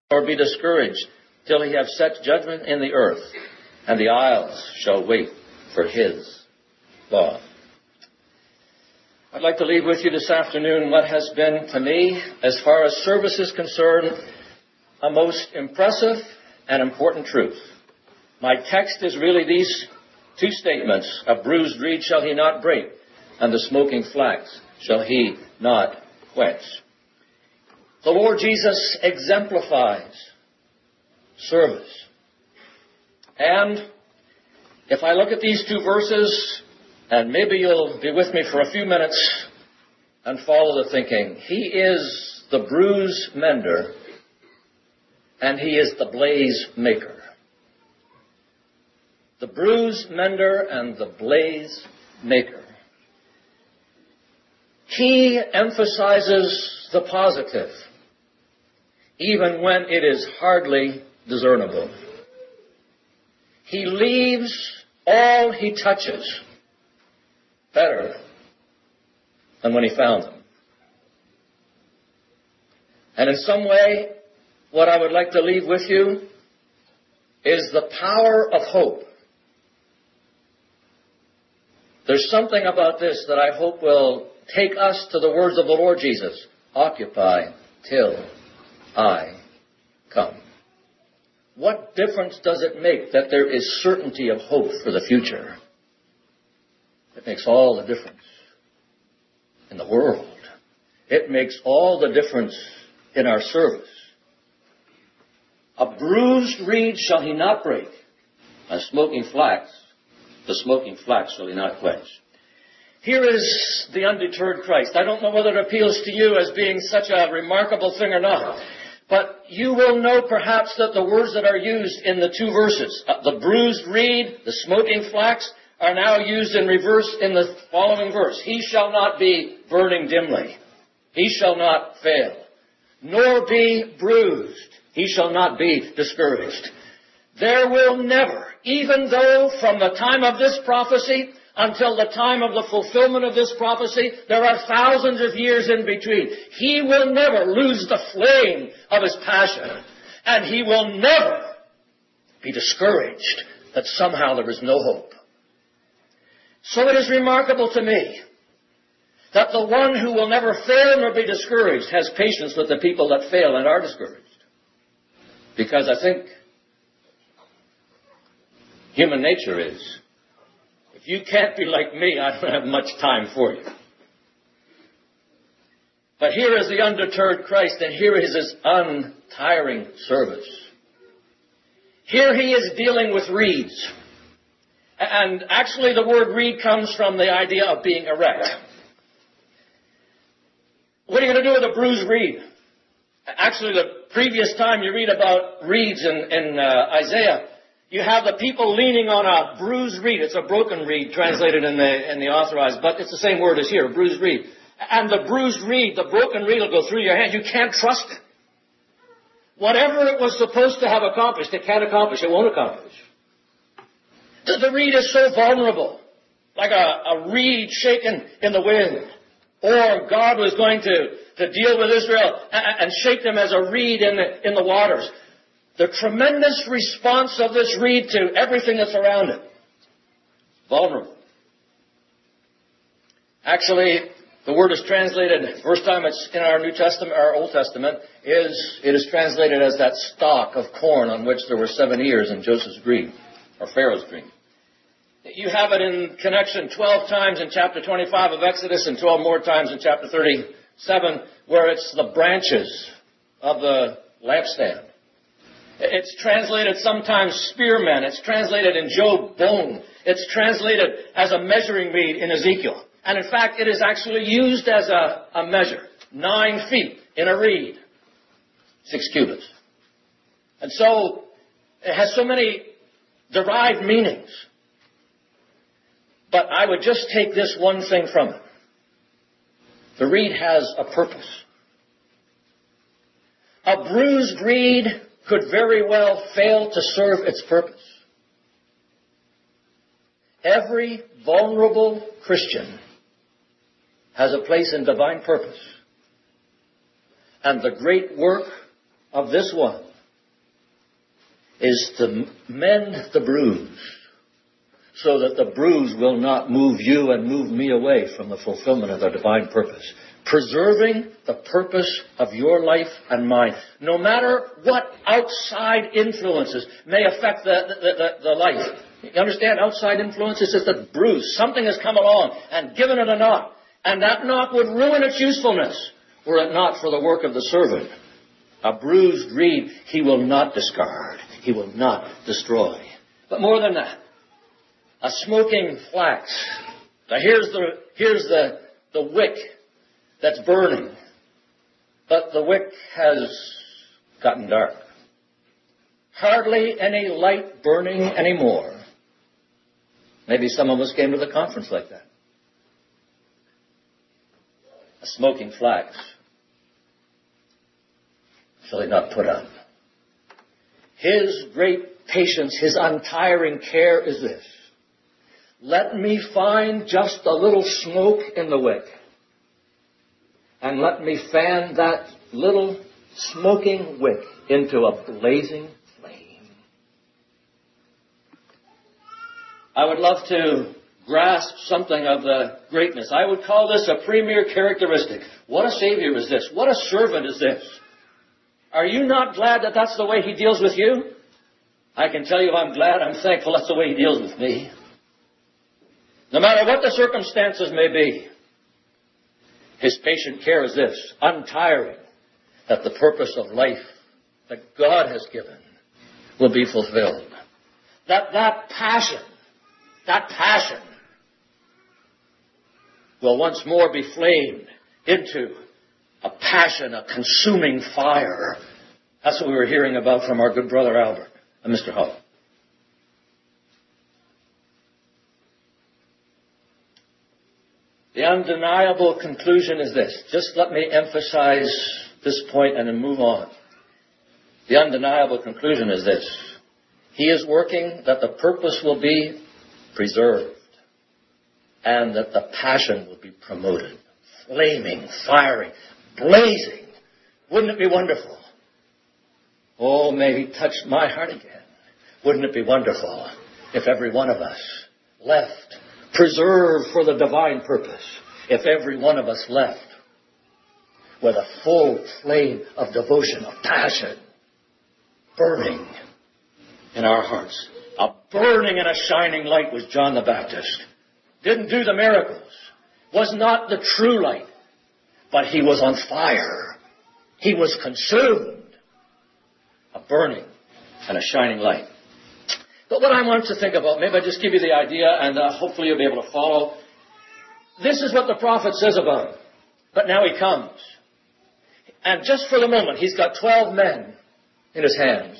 nor be discouraged till he have set judgment in the earth, and the isles shall wait for his law. I'd like to leave with you this afternoon what has been to me, as far as service is concerned, a most impressive and important truth. My text is really these two statements: a bruised reed shall he not break, and the smoking flax shall he not quench. The Lord Jesus exemplifies service. And if I look at these two verses, and maybe you'll be with me for a few minutes and follow the thinking. He is the bruise mender, and he is the blaze maker. The bruise mender and the blaze maker. He emphasizes the positive, even when it is hardly discernible. He leaves all he touches better than when he found them. And in some way, what I would like to leave with you is the power of hope. There's something about this that I hope will take us to the words of the Lord Jesus: occupy till I come. What difference does it make that there is certainty of hope for the future? It makes all the difference in the world. It makes all the difference in our service. A bruised reed shall he not break, and the smoking flax shall he not quench. Here is the undeterred Christ. I don't know whether it appeals to you as being such a remarkable thing or not. But you will know perhaps that the words that are used in the two verses, the bruised reed, the smoking flax, are now used in reverse in the following verse. He shall not be burning dimly. He shall not fail. Nor be bruised. He shall not be discouraged. There will never, even though from the time of this prophecy until the time of the fulfillment of this prophecy, there are thousands of years in between. He will never lose the flame of his passion. And he will never be discouraged that somehow there is no hope. So it is remarkable to me that the one who will never fail nor be discouraged has patience with the people that fail and are discouraged. Because I think human nature is, if you can't be like me, I don't have much time for you. But here is the undeterred Christ, and here is his untiring service. Here he is dealing with reeds. And actually the word reed comes from the idea of being erect. What are you going to do with a bruised reed? Actually, the previous time you read about reeds in Isaiah, you have the people leaning on a bruised reed. It's a broken reed translated in the authorized, but it's the same word as here, a bruised reed. And the bruised reed, the broken reed will go through your hand. You can't trust it. Whatever it was supposed to have accomplished, it can't accomplish. It won't accomplish. The reed is so vulnerable, like a reed shaken in the wind. Or God was going to deal with Israel and shake them as a reed in the waters. The tremendous response of this reed to everything that's around it. Vulnerable. Actually, the word is translated, first time it's in our New Testament, our Old Testament, it is translated as that stalk of corn on which there were 7 ears in Joseph's dream, or Pharaoh's dream. You have it in connection 12 times in chapter 25 of Exodus and 12 more times in chapter 37, where it's the branches of the lampstand. It's translated sometimes spearmen. It's translated in Job, bone. It's translated as a measuring reed in Ezekiel. And in fact, it is actually used as a measure. 9 feet in a reed. 6 cubits. And so, it has so many derived meanings. But I would just take this one thing from it. The reed has a purpose. A bruised reed could very well fail to serve its purpose. Every vulnerable Christian has a place in divine purpose. And the great work of this one is to mend the bruise, so that the bruise will not move you and move me away from the fulfillment of the divine purpose. Preserving the purpose of your life and mine, no matter what outside influences may affect the life. You understand? Outside influences is the bruise. Something has come along and given it a knock, and that knock would ruin its usefulness were it not for the work of the servant. A bruised reed he will not discard. He will not destroy. But more than that, a smoking flax. Now here's the wick that's burning. But the wick has gotten dark. Hardly any light burning anymore. Maybe some of us came to the conference like that. A smoking flax. Shall he not put out? His great patience, his untiring care is this. Let me find just a little smoke in the wick, and let me fan that little smoking wick into a blazing flame. I would love to grasp something of the greatness. I would call this a premier characteristic. What a Savior is this? What a servant is this? Are you not glad that that's the way he deals with you? I can tell you I'm glad, I'm thankful that's the way he deals with me. No matter what the circumstances may be, his patient care is this, untiring, that the purpose of life that God has given will be fulfilled. That passion will once more be flamed into a passion, a consuming fire. That's what we were hearing about from our good brother Albert and Mr. Hull. The undeniable conclusion is this. Just let me emphasize this point and then move on. The undeniable conclusion is this. He is working that the purpose will be preserved and that the passion will be promoted. Flaming, firing, blazing. Wouldn't it be wonderful? Oh, may he touch my heart again. Wouldn't it be wonderful if every one of us left preserved for the divine purpose, if every one of us left with a full flame of devotion, of passion, burning in our hearts. A burning and a shining light was John the Baptist. Didn't do the miracles. Was not the true light. But he was on fire. He was consumed. A burning and a shining light. But what I want to think about, maybe I just give you the idea and hopefully you'll be able to follow. This is what the prophet says about him. But now he comes. And just for the moment, he's got 12 men in his hands.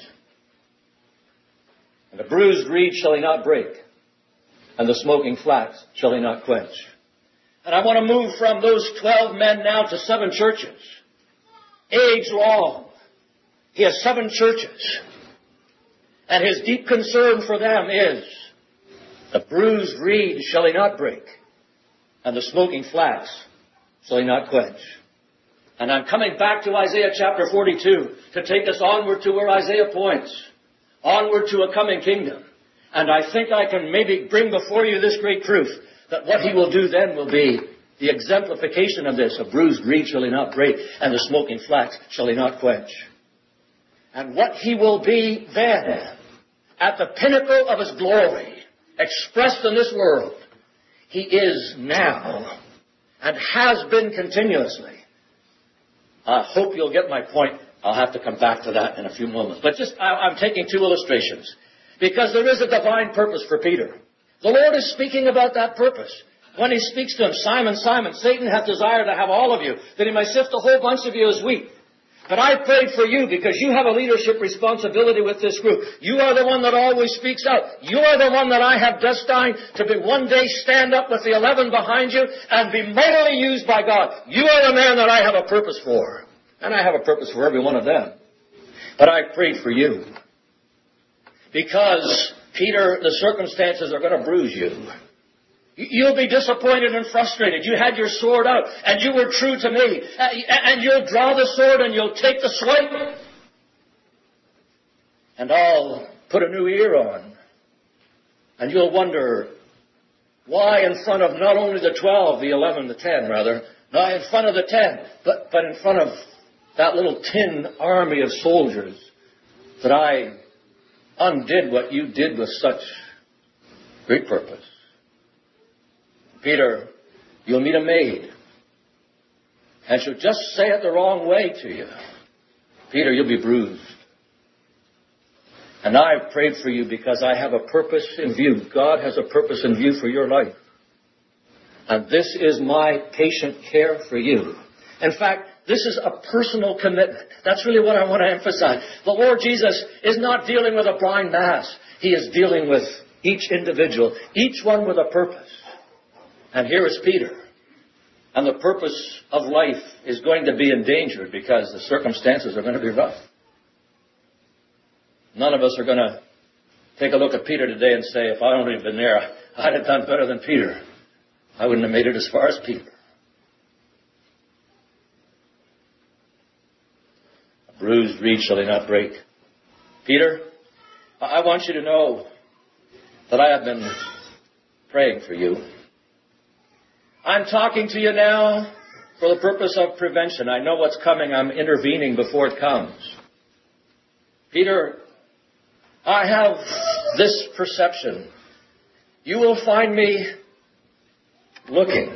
And the bruised reed shall he not break, and the smoking flax shall he not quench. And I want to move from those 12 men now to 7 churches. Age long. He has 7 churches. And his deep concern for them is, the bruised reed shall he not break, and the smoking flax shall he not quench. And I'm coming back to Isaiah chapter 42 to take us onward to where Isaiah points. Onward to a coming kingdom. And I think I can maybe bring before you this great truth, that what he will do then will be the exemplification of this. A bruised reed shall he not break, and the smoking flax shall he not quench. And what he will be then, at the pinnacle of his glory, expressed in this world, he is now, and has been continuously. I hope you'll get my point. I'll have to come back to that in a few moments. But I'm taking 2 illustrations. Because there is a divine purpose for Peter. The Lord is speaking about that purpose. When he speaks to him, Simon, Simon, Satan hath desired to have all of you, that he may sift a whole bunch of you as wheat. But I prayed for you because you have a leadership responsibility with this group. You are the one that always speaks out. You are the one that I have destined to be one day stand up with the 11 behind you and be mightily used by God. You are the man that I have a purpose for. And I have a purpose for every one of them. But I prayed for you. Because, Peter, the circumstances are going to bruise you. You'll be disappointed and frustrated. You had your sword out, and you were true to me. And you'll draw the sword, and you'll take the swipe. And I'll put a new ear on. And you'll wonder why in front of not only the 12, the 11, the 10 rather, not in front of the 10, but in front of that little tin army of soldiers that I undid what you did with such great purpose. Peter, you'll meet a maid, and she'll just say it the wrong way to you. Peter, you'll be bruised. And I've prayed for you because I have a purpose in view. God has a purpose in view for your life. And this is my patient care for you. In fact, this is a personal commitment. That's really what I want to emphasize. The Lord Jesus is not dealing with a blind mass. He is dealing with each individual, each one with a purpose. And here is Peter. And the purpose of life is going to be endangered because the circumstances are going to be rough. None of us are going to take a look at Peter today and say, if I'd only been there, I'd have done better than Peter. I wouldn't have made it as far as Peter. A bruised reed shall they not break. Peter, I want you to know that I have been praying for you. I'm talking to you now for the purpose of prevention. I know what's coming. I'm intervening before it comes. Peter, I have this perception. You will find me looking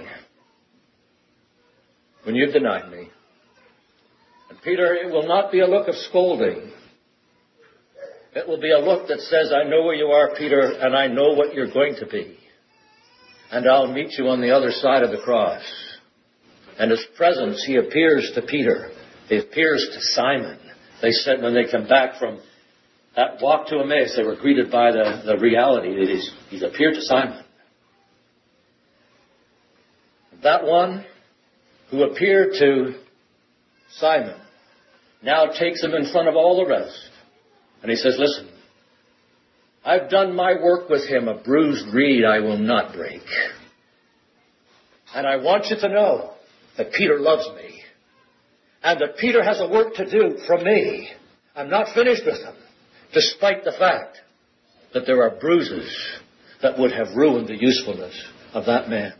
when you've denied me. And Peter, it will not be a look of scolding. It will be a look that says, I know where you are, Peter, and I know what you're going to be. And I'll meet you on the other side of the cross. And his presence, he appears to Peter. He appears to Simon. They said when they come back from that walk to Emmaus, they were greeted by the reality that he's appeared to Simon. That one who appeared to Simon now takes him in front of all the rest. And he says, listen, I've done my work with him. A bruised reed I will not break. And I want you to know that Peter loves me. And that Peter has a work to do from me. I'm not finished with him. Despite the fact that there are bruises that would have ruined the usefulness of that man.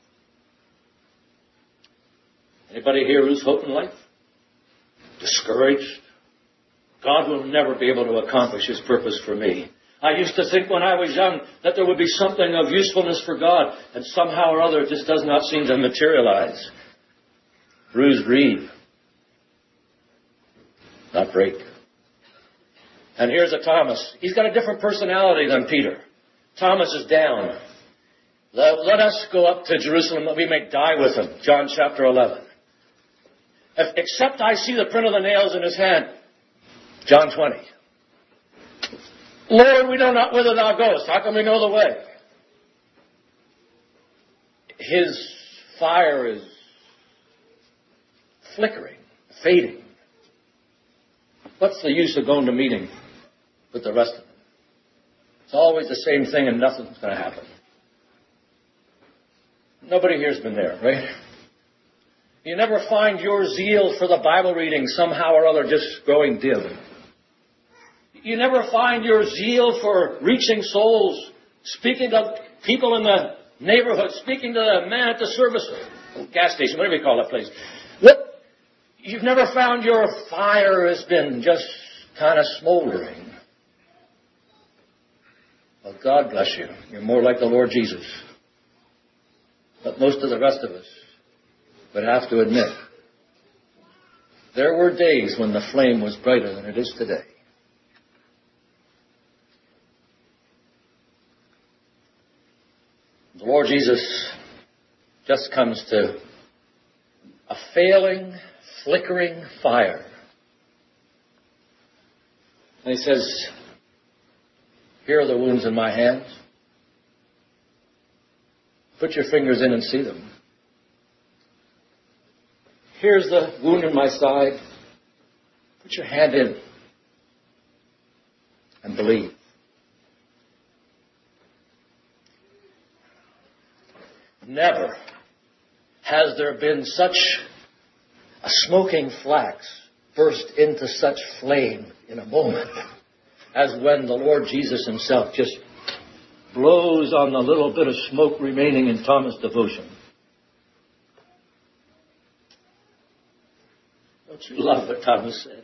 Anybody here lose hope in life? Discouraged? God will never be able to accomplish his purpose for me. I used to think when I was young that there would be something of usefulness for God, and somehow or other it just does not seem to materialize. Bruised reed, not break. And here's a Thomas. He's got a different personality than Peter. Thomas is down. Let us go up to Jerusalem that we may die with him. John chapter 11. Except I see the print of the nails in his hand. John 20. Lord, we know not whither thou goest. How can we know the way? His fire is flickering, fading. What's the use of going to meeting with the rest of them? It's always the same thing and nothing's going to happen. Nobody here's been there, right? You never find your zeal for the Bible reading somehow or other just growing dim. You never find your zeal for reaching souls, speaking to people in the neighborhood, speaking to the man at the service, gas station, whatever you call that place. You've never found your fire has been just kind of smoldering. Well, God bless you. You're more like the Lord Jesus. But most of the rest of us would have to admit, there were days when the flame was brighter than it is today. The Lord Jesus just comes to a failing, flickering fire. And he says, here are the wounds in my hands. Put your fingers in and see them. Here's the wound in my side. Put your hand in and believe. Never has there been such a smoking flax burst into such flame in a moment as when the Lord Jesus himself just blows on the little bit of smoke remaining in Thomas' devotion. Don't you love what Thomas said?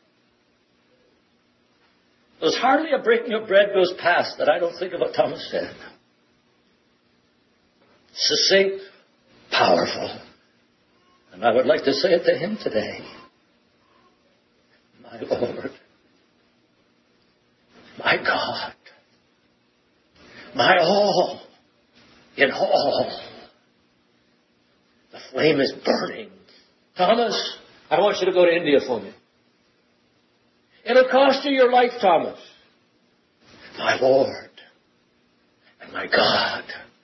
There's hardly a breaking of bread goes past that I don't think of what Thomas said. Succinct, powerful. And I would like to say it to him today. My Lord, my God, my all, in all. The flame is burning. Thomas, I want you to go to India for me. It'll cost you your life, Thomas. My Lord and my God.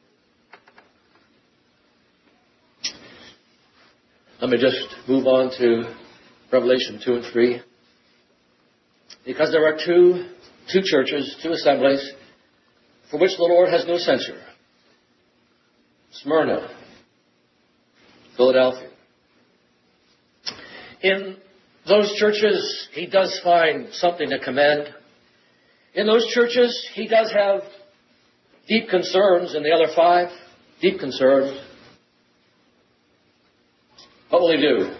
Let me just move on to Revelation 2 and 3. Because there are two churches, two assemblies, for which the Lord has no censure. Smyrna, Philadelphia. In those churches, he does find something to commend. In those churches, he does have deep concerns. In the other 5, deep concerns. What will he do?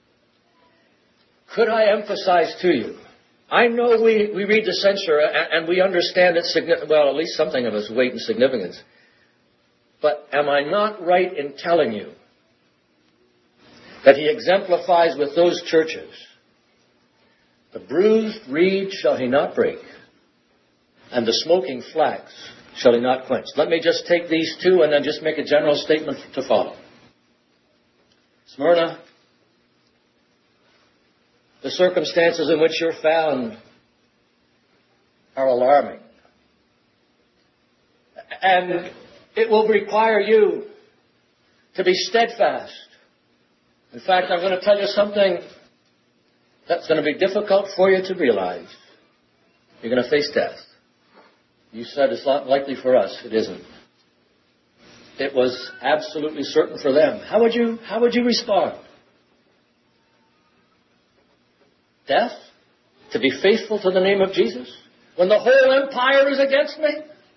Could I emphasize to you? I know we read the censure and we understand its significance. Well, at least something of its weight and significance. But am I not right in telling you that he exemplifies with those churches? The bruised reed shall he not break, and the smoking flax shall he not quench. Let me just take these two and then just make a general statement to follow. Smyrna, the circumstances in which you're found are alarming. And it will require you to be steadfast. In fact, I'm going to tell you something that's going to be difficult for you to realize. You're going to face death. You said it's not likely for us. It isn't. It was absolutely certain for them. How would you respond? Death? To be faithful to the name of Jesus? When the whole empire is against me?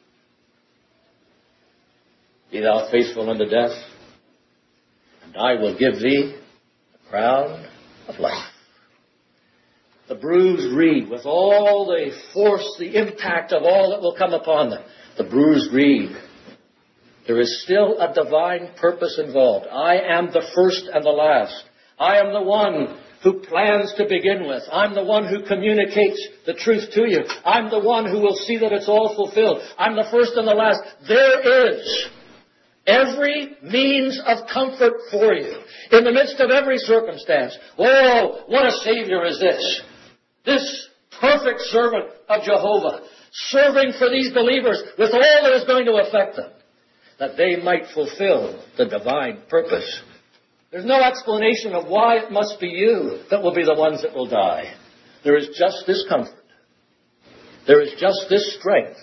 Be thou faithful unto death, and I will give thee the crown of life. The bruised reed, with all the force, the impact of all that will come upon them. The bruised reed. There is still a divine purpose involved. I am the first and the last. I am the one who plans to begin with. I'm the one who communicates the truth to you. I'm the one who will see that it's all fulfilled. I'm the first and the last. There is every means of comfort for you in the midst of every circumstance. Oh, what a Savior is this! This perfect servant of Jehovah, serving for these believers with all that is going to affect them, that they might fulfill the divine purpose. There's no explanation of why it must be you that will be the ones that will die. There is just this comfort. There is just this strength.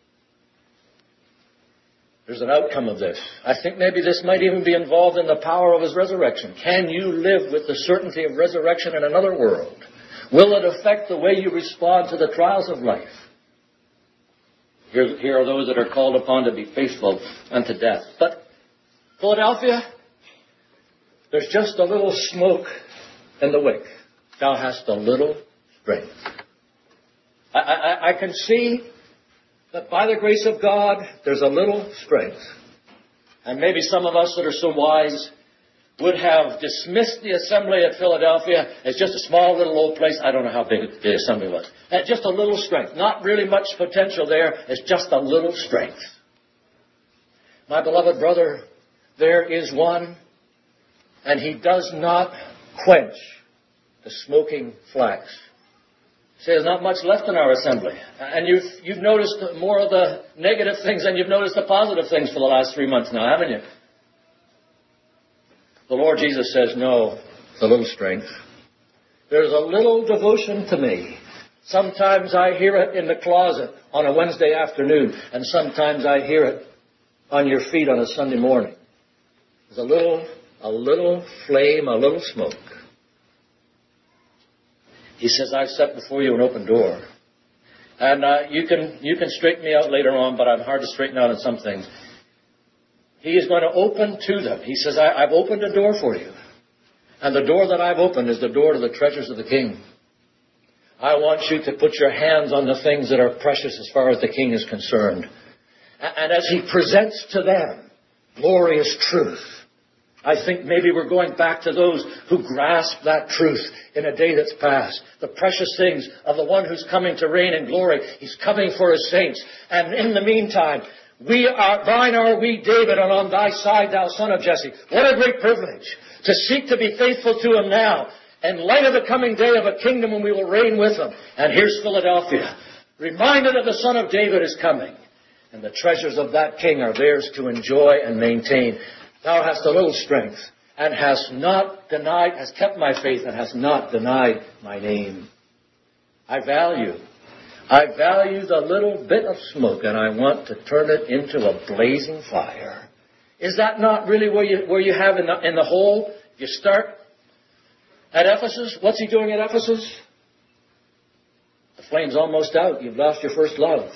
There's an outcome of this. I think maybe this might even be involved in the power of his resurrection. Can you live with the certainty of resurrection in another world? Will it affect the way you respond to the trials of life? Here are those that are called upon to be faithful unto death. But Philadelphia, there's just a little smoke in the wick. Thou hast a little strength. I can see that by the grace of God, there's a little strength. And maybe some of us that are so wise would have dismissed the assembly at Philadelphia as just a small little old place. I don't know how big the assembly was. Just a little strength. Not really much potential there. It's just a little strength. My beloved brother, there is one, and he does not quench the smoking flax. See, there's not much left in our assembly. And you've noticed more of the negative things than you've noticed the positive things for the last 3 months now, haven't you? The Lord Jesus says, no, it's a little strength. There's a little devotion to me. Sometimes I hear it in the closet on a Wednesday afternoon, and sometimes I hear it on your feet on a Sunday morning. There's a little flame, a little smoke. He says, I've set before you an open door. And you can straighten me out later on, but I'm hard to straighten out on some things. He is going to open to them. He says, I've opened a door for you. And the door that I've opened is the door to the treasures of the King. I want you to put your hands on the things that are precious as far as the King is concerned. And as he presents to them glorious truth, I think maybe we're going back to those who grasp that truth in a day that's past. The precious things of the one who's coming to reign in glory. He's coming for his saints. And in the meantime, thine are we, David, and on thy side, thou son of Jesse. What a great privilege to seek to be faithful to him now, in light of the coming day of a kingdom when we will reign with him. And here's Philadelphia, reminded that the Son of David is coming. And the treasures of that King are theirs to enjoy and maintain. Thou hast a little strength, and hast kept my faith, and hast not denied my name. I value the little bit of smoke, and I want to turn it into a blazing fire. Is that not really where you have in the whole? You start at Ephesus. What's he doing at Ephesus? The flame's almost out. You've lost your first love.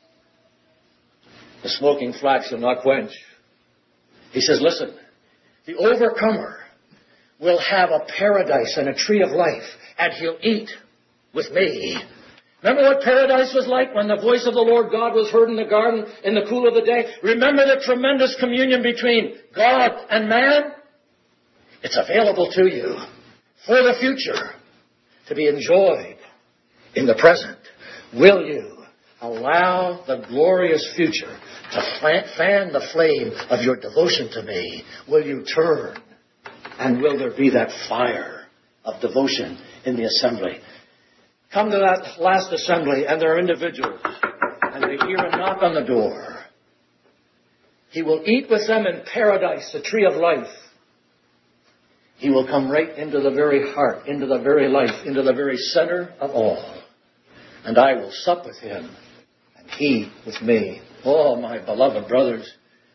The smoking flax will not quench. He says, listen, the overcomer will have a paradise and a tree of life, and he'll eat with me. Remember what paradise was like when the voice of the Lord God was heard in the garden in the cool of the day? Remember the tremendous communion between God and man? It's available to you for the future to be enjoyed in the present. Will you allow the glorious future to fan the flame of your devotion to me? Will you turn? And will there be that fire of devotion in the assembly? Come to that last assembly, and there are individuals, and they hear a knock on the door. He will eat with them in paradise, the tree of life. He will come right into the very heart, into the very life, into the very center of all. And I will sup with him, and he with me. Oh, my beloved brothers.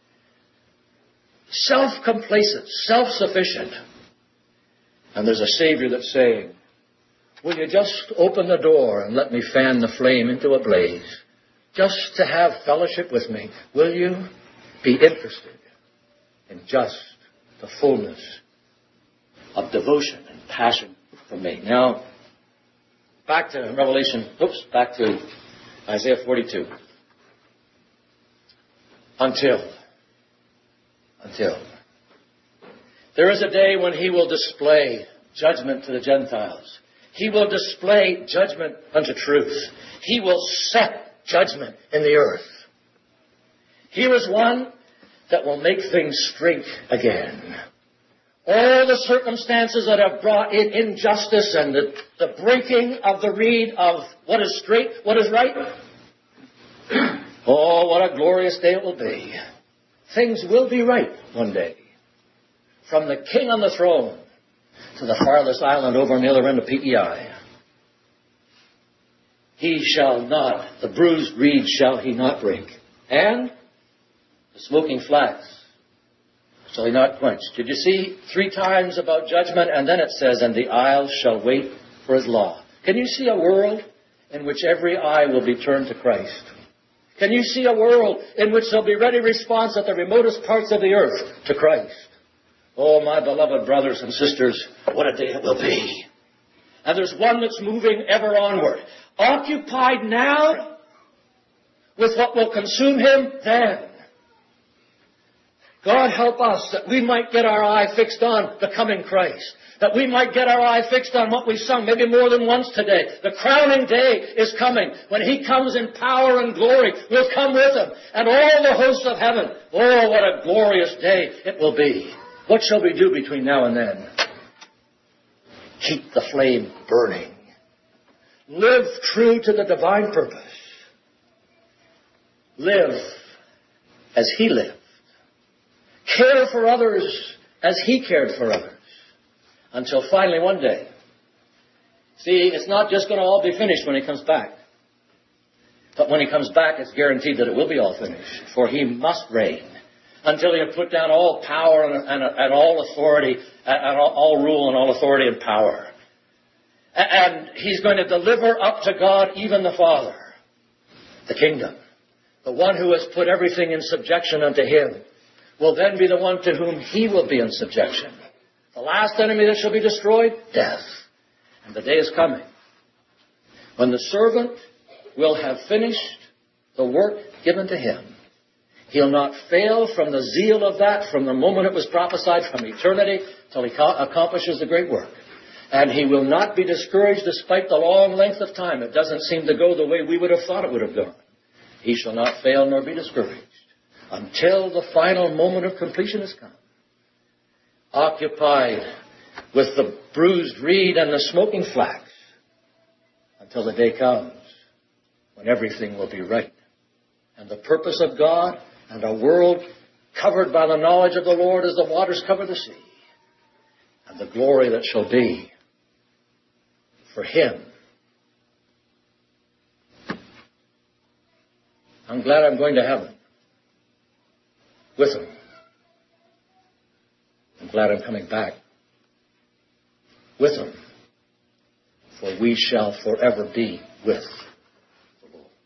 Self-complacent, self-sufficient. And there's a Savior that's saying, will you just open the door and let me fan the flame into a blaze? Just to have fellowship with me. Will you be interested in just the fullness of devotion and passion for me? Now, back to Isaiah 42. Until. There is a day when he will display judgment to the Gentiles. He will display judgment unto truth. He will set judgment in the earth. Here is one that will make things straight again. All the circumstances that have brought in injustice and the breaking of the reed of what is straight, what is right. Oh, what a glorious day it will be. Things will be right one day. From the King on the throne to the farthest island over on the other end of PEI. The bruised reed shall he not break. And the smoking flax shall he not quench. Did you see 3 times about judgment? And then it says, and the isles shall wait for his law. Can you see a world in which every eye will be turned to Christ? Can you see a world in which there'll be ready response at the remotest parts of the earth to Christ? Oh, my beloved brothers and sisters, what a day it will be. And there's one that's moving ever onward. Occupied now with what will consume him then. God help us that we might get our eye fixed on the coming Christ. That we might get our eye fixed on what we sung, maybe more than once today. The crowning day is coming. When he comes in power and glory, we'll come with him. And all the hosts of heaven. Oh, what a glorious day it will be. What shall we do between now and then? Keep the flame burning. Live true to the divine purpose. Live as he lived. Care for others as he cared for others. Until finally one day. See, it's not just going to all be finished when he comes back. But when he comes back, it's guaranteed that it will be all finished. For he must reign until he has put down all power and all authority, and all rule and all authority and power. And he's going to deliver up to God even the Father. the kingdom, the one who has put everything in subjection unto him, will then be the one to whom he will be in subjection. The last enemy that shall be destroyed, death. And the day is coming when the servant will have finished the work given to him. He'll not fail from the zeal of that, from the moment it was prophesied, from eternity, till he accomplishes the great work. And he will not be discouraged despite the long length of time. It doesn't seem to go the way we would have thought it would have gone. He shall not fail nor be discouraged until the final moment of completion has come. Occupied with the bruised reed and the smoking flax until the day comes when everything will be right. And the purpose of God and a world covered by the knowledge of the Lord as the waters cover the sea. And the glory that shall be for him. I'm glad I'm going to heaven with him. I'm glad I'm coming back with him. For we shall forever be with